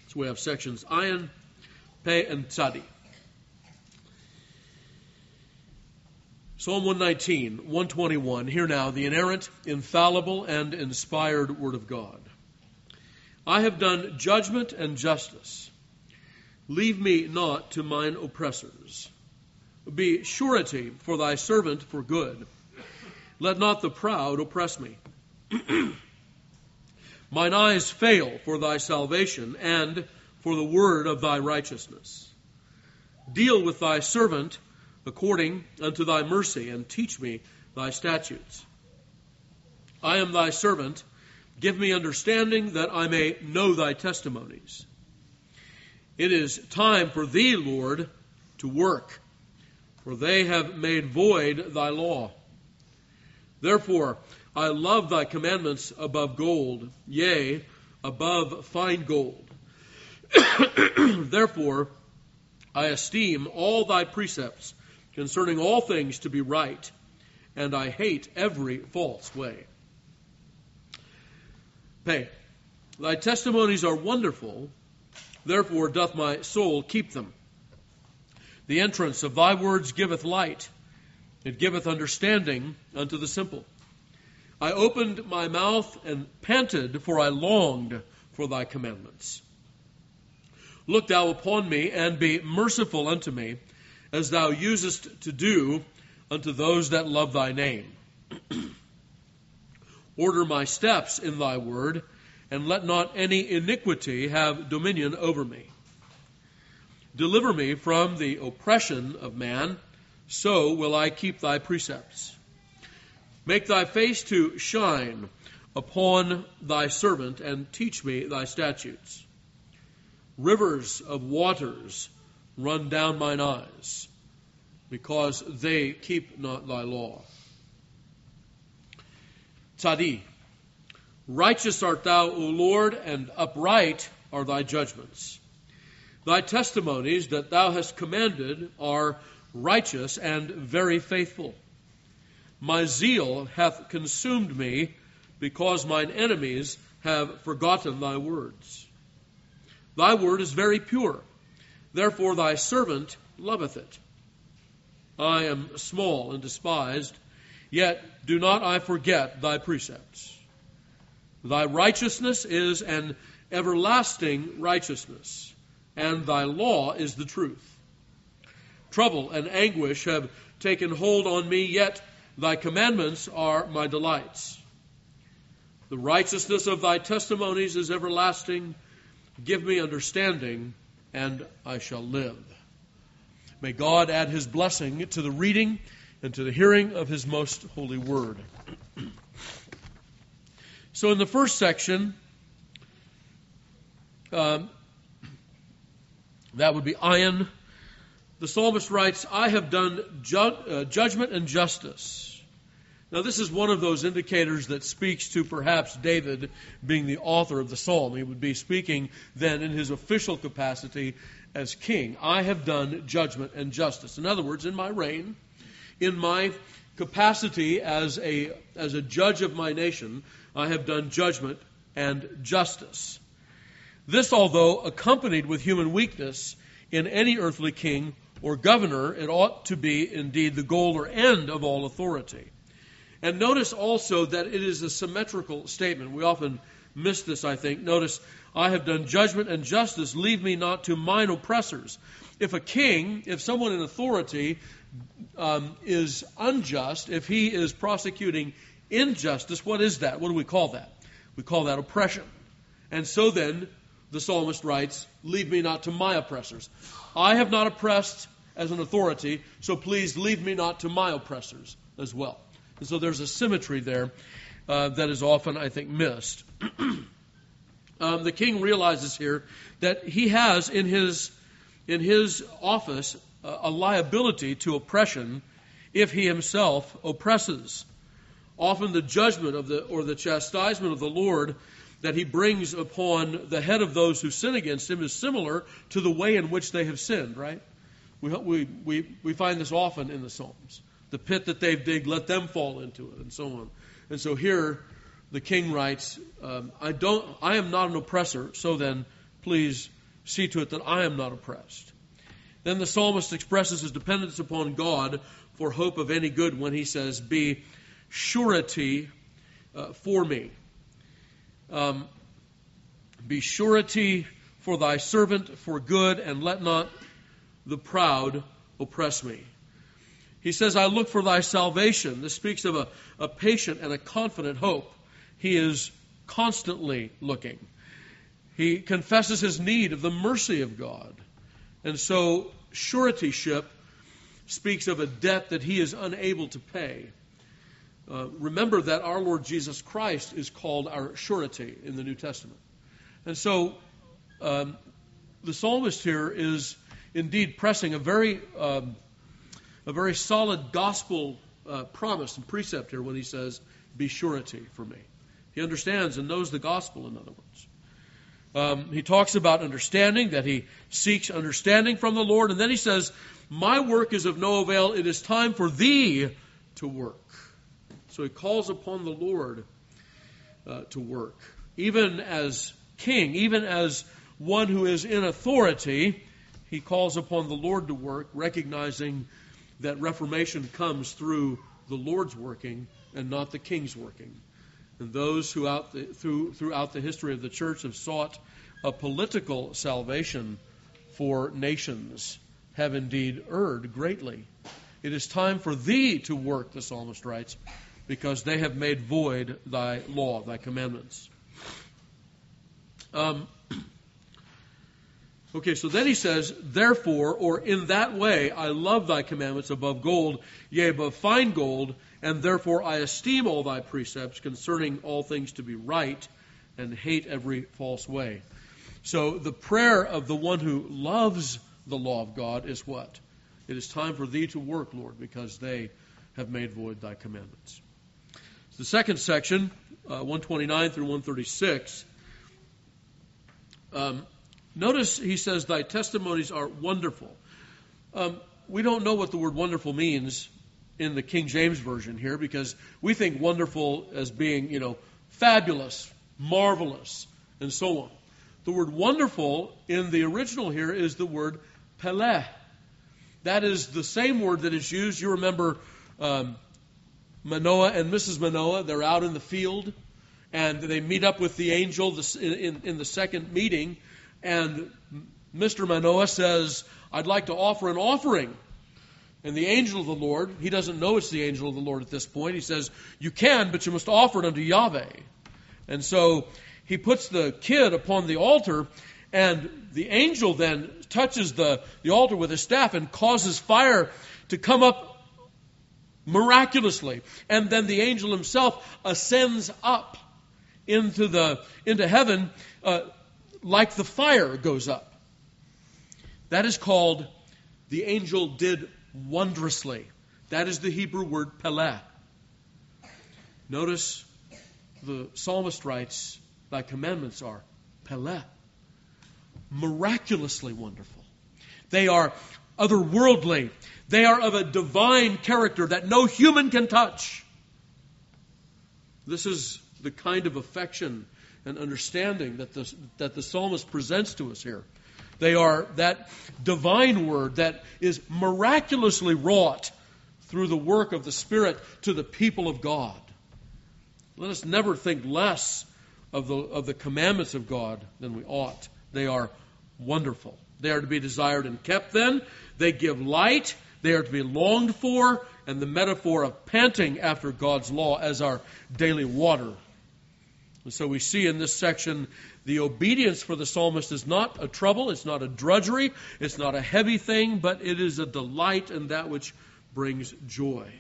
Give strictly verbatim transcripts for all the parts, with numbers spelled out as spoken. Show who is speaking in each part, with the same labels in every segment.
Speaker 1: So we have sections ayin, pe, and tzadi. Psalm one nineteen, one twenty-one. Hear now the inerrant, infallible, and inspired Word of God. I have done judgment and justice. Leave me not to mine oppressors. Be surety for thy servant for good. Let not the proud oppress me. Mine eyes fail for thy salvation and for the word of thy righteousness. Deal with thy servant according unto thy mercy, and teach me thy statutes. I am thy servant. Give me understanding that I may know thy testimonies. It is time for thee, Lord, to work, for they have made void thy law. Therefore, I love thy commandments above gold, yea, above fine gold. Therefore, I esteem all thy precepts concerning all things to be right, and I hate every false way. Pay. Thy testimonies are wonderful, therefore doth my soul keep them. The entrance of thy words giveth light, it giveth understanding unto the simple. I opened my mouth and panted, for I longed for thy commandments. Look thou upon me, and be merciful unto me, as thou usest to do unto those that love thy name. Order my steps in thy word, and let not any iniquity have dominion over me. Deliver me from the oppression of man, so will I keep thy precepts. Make thy face to shine upon thy servant, and teach me thy statutes. Rivers of waters run down mine eyes, because they keep not thy law. Tzadi. Righteous art thou, O Lord, and upright are thy judgments. Thy testimonies that thou hast commanded are righteous and very faithful. My zeal hath consumed me, because mine enemies have forgotten thy words. Thy word is very pure, therefore thy servant loveth it. I am small and despised, yet do not I forget thy precepts. Thy righteousness is an everlasting righteousness, and thy law is the truth. Trouble and anguish have taken hold on me, yet thy commandments are my delights. The righteousness of thy testimonies is everlasting. Give me understanding, and I shall live. May God add his blessing to the reading and to the hearing of his most holy word. So in the first section, um, that would be ayin. The psalmist writes, I have done ju- uh, judgment and justice. Now this is one of those indicators that speaks to perhaps David being the author of the psalm. He would be speaking then in his official capacity as king. I have done judgment and justice. In other words, in my reign, in my capacity as a, as a judge of my nation, I have done judgment and justice. This, although accompanied with human weakness in any earthly king or governor, it ought to be indeed the goal or end of all authority. And notice also that it is a symmetrical statement. We often miss this, I think. Notice, I have done judgment and justice. Leave me not to mine oppressors. If a king, if someone in authority um, is unjust, if he is prosecuting injustice, what is that? What do we call that? We call that oppression. And so then, the psalmist writes, leave me not to my oppressors. I have not oppressed as an authority, so please leave me not to my oppressors as well. And so there's a symmetry there uh, that is often, I think, missed. um, the king realizes here that he has in his in his office uh, a liability to oppression if he himself oppresses. Often the judgment of the or the chastisement of the Lord that he brings upon the head of those who sin against him is similar to the way in which they have sinned, right? We we we, we find this often in the Psalms. The pit that they've digged, let them fall into it, and so on. And so here, the king writes, um, I don't, I am not an oppressor, so then, please see to it that I am not oppressed. Then the psalmist expresses his dependence upon God for hope of any good when he says, be surety uh, for me. Um, be surety for thy servant for good, and let not the proud oppress me. He says, I look for thy salvation. This speaks of a, a patient and a confident hope. He is constantly looking. He confesses his need of the mercy of God. And so suretyship speaks of a debt that he is unable to pay. Uh, remember that our Lord Jesus Christ is called our surety in the New Testament. And so um, the psalmist here is indeed pressing a very um, a very solid gospel uh, promise and precept here when he says, be surety for me. He understands and knows the gospel, in other words. Um, he talks about understanding, that he seeks understanding from the Lord, and then he says, my work is of no avail, it is time for thee to work. So he calls upon the Lord uh, to work. Even as king, even as one who is in authority, he calls upon the Lord to work, recognizing that reformation comes through the Lord's working and not the king's working. And those who out the, through, throughout the history of the church have sought a political salvation for nations have indeed erred greatly. It is time for thee to work, the psalmist writes, because they have made void thy law, thy commandments. Um, okay, so then he says, therefore, or in that way, I love thy commandments above gold, yea, above fine gold, and therefore I esteem all thy precepts concerning all things to be right, and hate every false way. So the prayer of the one who loves the law of God is what? It is time for thee to work, Lord, because they have made void thy commandments. The second section, uh, one twenty-nine through one thirty-six, um, notice he says, thy testimonies are wonderful. Um, we don't know what the word wonderful means in the King James Version here, because we think wonderful as being, you know, fabulous, marvelous, and so on. The word wonderful in the original here is the word peleh. That is the same word that is used. You remember um, Manoah and Missus Manoah, they're out in the field, and they meet up with the angel in, in the second meeting, and Mister Manoah says, I'd like to offer an offering. And the angel of the Lord, he doesn't know it's the angel of the Lord at this point. He says, you can, but you must offer it unto Yahweh. And so he puts the kid upon the altar, and the angel then touches the, the altar with his staff and causes fire to come up miraculously. And then the angel himself ascends up into the into heaven uh, like the fire goes up. That is called, the angel did wondrously. That is the Hebrew word peleh. Notice the psalmist writes, thy commandments are peleh, miraculously wonderful. They are otherworldly. They are of a divine character that no human can touch. This is the kind of affection and understanding that the, that the psalmist presents to us here. They are that divine word that is miraculously wrought through the work of the Spirit to the people of God. Let us never think less of the of the commandments of God than we ought. They are wonderful. They are to be desired and kept then. They give light. They are to be longed for. And the metaphor of panting after God's law as our daily water. And so we see in this section, the obedience for the psalmist is not a trouble, it's not a drudgery, it's not a heavy thing, but it is a delight in that which brings joy.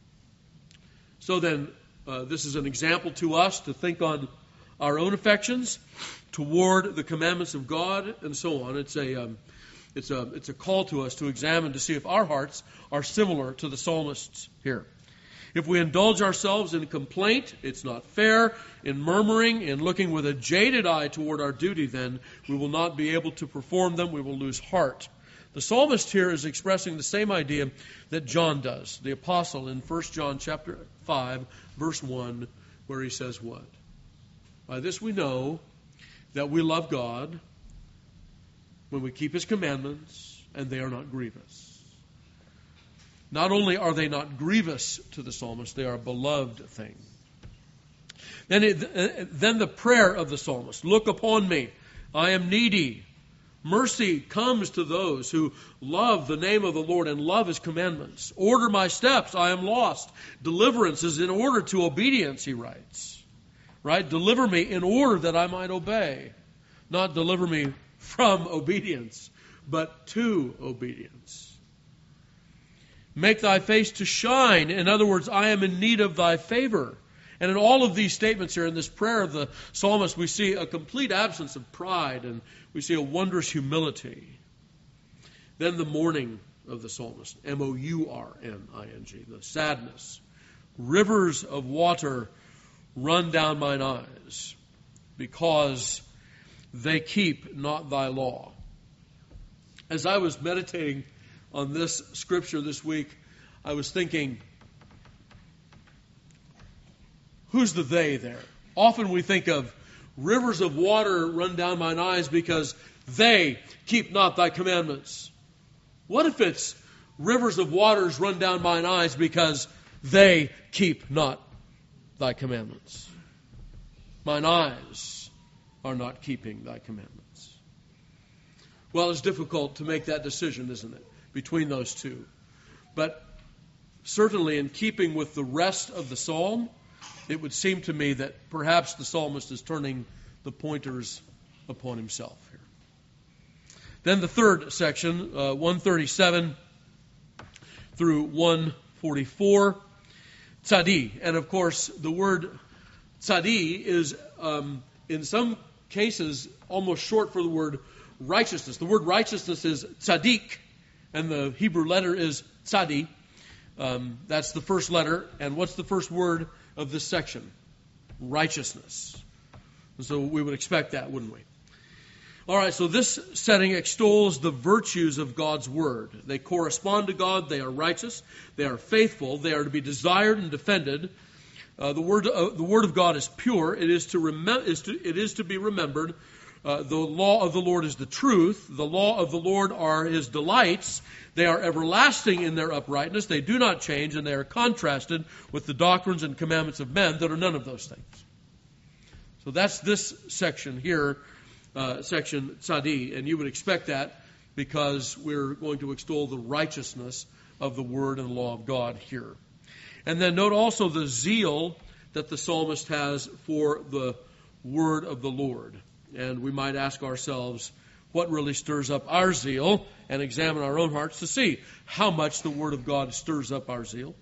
Speaker 1: So then, uh, this is an example to us to think on our own affections toward the commandments of God and so on. It's a, um, it's a, it's a call to us to examine to see if our hearts are similar to the psalmist's here. If we indulge ourselves in complaint, it's not fair, in murmuring, in looking with a jaded eye toward our duty, then we will not be able to perform them. We will lose heart. The psalmist here is expressing the same idea that John does, the apostle in First John chapter five, verse one, where he says what? By this we know that we love God, when we keep His commandments, and they are not grievous. Not only are they not grievous to the psalmist, they are a beloved thing. Then, it, then the prayer of the psalmist, look upon me, I am needy. Mercy comes to those who love the name of the Lord and love His commandments. Order my steps, I am lost. Deliverance is in order to obedience, he writes. Right? Deliver me in order that I might obey. Not deliver me from obedience, but to obedience. Make thy face to shine. In other words, I am in need of thy favor. And in all of these statements here, in this prayer of the psalmist, we see a complete absence of pride, and we see a wondrous humility. Then the mourning of the psalmist, M O U R N I N G, the sadness. Rivers of water run down mine eyes, because they keep not thy law. As I was meditating on this scripture this week, I was thinking, who's the they there? Often we think of rivers of water run down mine eyes because they keep not thy commandments. What if it's rivers of waters run down mine eyes because they keep not thy commandments? Mine eyes are not keeping thy commandments. Well, it's difficult to make that decision, isn't it, between those two. But certainly in keeping with the rest of the psalm, it would seem to me that perhaps the psalmist is turning the pointers upon himself here. Then the third section, uh, one thirty-seven through one forty-four, tzadi. And of course, the word tzadi is um, in some cases almost short for the word righteousness. The word righteousness is tzaddik, and the Hebrew letter is tzadi. Um, that's the first letter. And what's the first word of this section? Righteousness. And so we would expect that, wouldn't we? All right, so this setting extols the virtues of God's Word. They correspond to God. They are righteous. They are faithful. They are to be desired and defended. Uh, the word, uh, the Word of God is pure. It is to remem- is to, it is to be remembered. Uh, the law of the Lord is the truth. The law of the Lord are His delights. They are everlasting in their uprightness. They do not change, and they are contrasted with the doctrines and commandments of men that are none of those things. So that's this section here, uh, section tzadi, and you would expect that because we're going to extol the righteousness of the Word and the law of God here. And then note also the zeal that the psalmist has for the Word of the Lord. And we might ask ourselves, what really stirs up our zeal, and examine our own hearts to see how much the Word of God stirs up our zeal.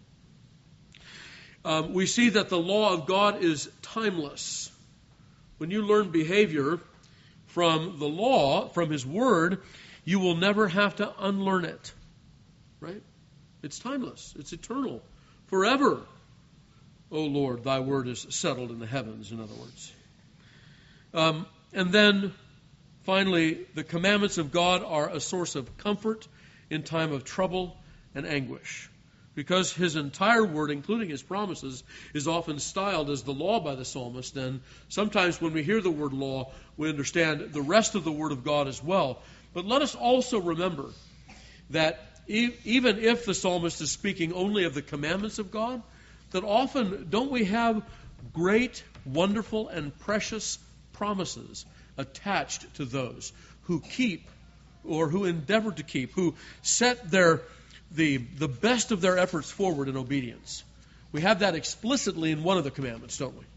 Speaker 1: Um, we see that the law of God is timeless. When you learn behavior from the law, from His Word, you will never have to unlearn it. Right? It's timeless. It's eternal. Forever. O Lord, thy word is settled in the heavens, in other words. Um, and then, finally, the commandments of God are a source of comfort in time of trouble and anguish. Because His entire word, including His promises, is often styled as the law by the psalmist. And sometimes when we hear the word law, we understand the rest of the word of God as well. But let us also remember that e- even if the psalmist is speaking only of the commandments of God, that often don't we have great, wonderful, and precious promises attached to those who keep or who endeavor to keep, who set their the the best of their efforts forward in obedience. We have that explicitly in one of the commandments, don't we?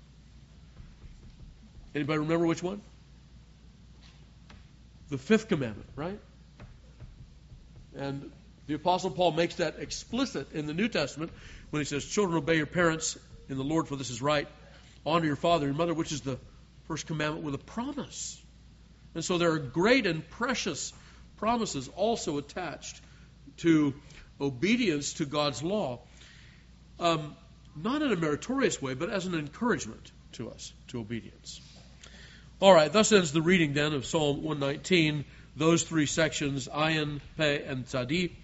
Speaker 1: Anybody remember which one? The fifth commandment, right? And the Apostle Paul makes that explicit in the New Testament when he says, children, obey your parents in the Lord, for this is right. Honor your father and mother, which is the first commandment with a promise. And so there are great and precious promises also attached to obedience to God's law. Um, not in a meritorious way, but as an encouragement to us to obedience. All right, thus ends the reading then of Psalm one nineteen, those three sections, Ayin, Pe, and Tzadi.